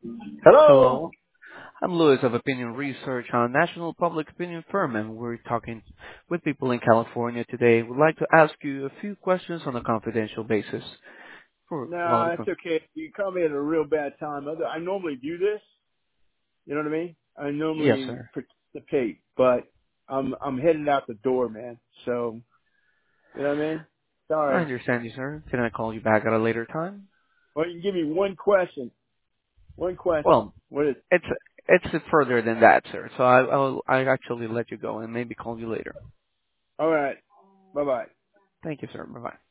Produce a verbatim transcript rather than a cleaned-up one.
Hello. Hello. I'm Louis of Opinion Research on National Public Opinion Firm, and we're talking with people in California today. We'd like to ask you a few questions on a confidential basis. For a lot Nah, of it's con- okay. You caught me at a real bad time. Other- I normally do this. You know what I mean? I Yes, normally sir. participate, but I'm I'm headed out the door, man. So you know what I mean? I Sorry. understand you, sir. Can I call you back at a later time? Well, you can give me one question. One question. Well, What is? it's it's further than that, sir. So I, I'll I actually let you go and maybe call you later. All right. Bye bye. Thank you, sir. Bye bye.